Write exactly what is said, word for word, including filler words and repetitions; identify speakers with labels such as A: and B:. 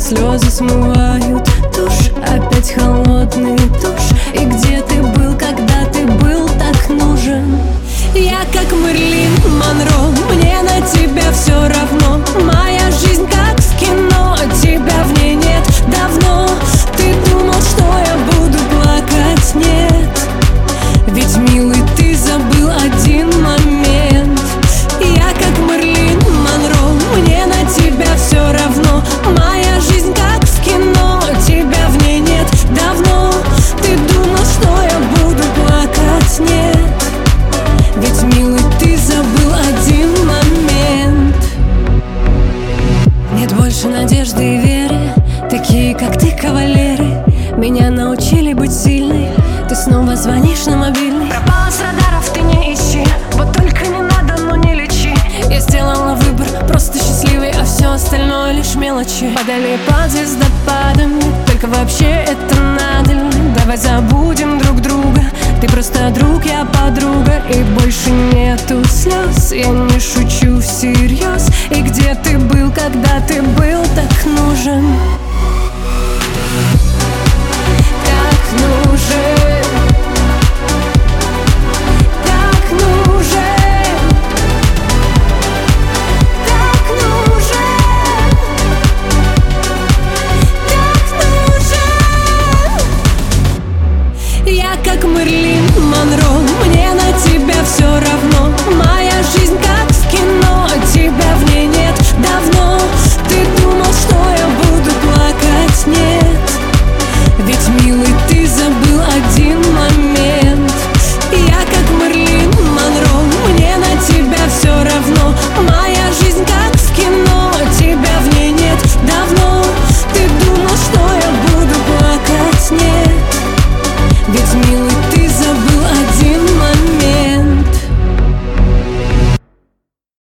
A: слезы смывают тушь, опять холодный душ. И где ты был, когда ты был так нужен? Я как Мэрилин Монро, мне на тебя все равно. Моя жизнь как в кино, тебя в ней нет давно. Ты думал, что я буду плакать? Нет, ведь, милый, ты забыл один момент. Я как Мэрилин Монро, мне на тебя все равно. Моя жизнь как в кино, тебя в ней нет давно. Ты думал, что я буду плакать? Нет, ведь, милый, ты забыл один момент. Нет больше надежды и веры, такие как ты кавалеры меня научили быть сильной. Ты снова звонишь на мобильный.
B: Пропала с радаров, ты не ищи. Вот только не надо, но не лечи.
A: Я сделала выбор, просто счастливый, а все остальное лишь мелочи. Падали под звездопадом, только вообще это надо ли? Давай забудем друг друга. Ты просто друг, я подруга. И больше нету слез, я не шучу всерьез. И где ты был, когда ты был так нужен?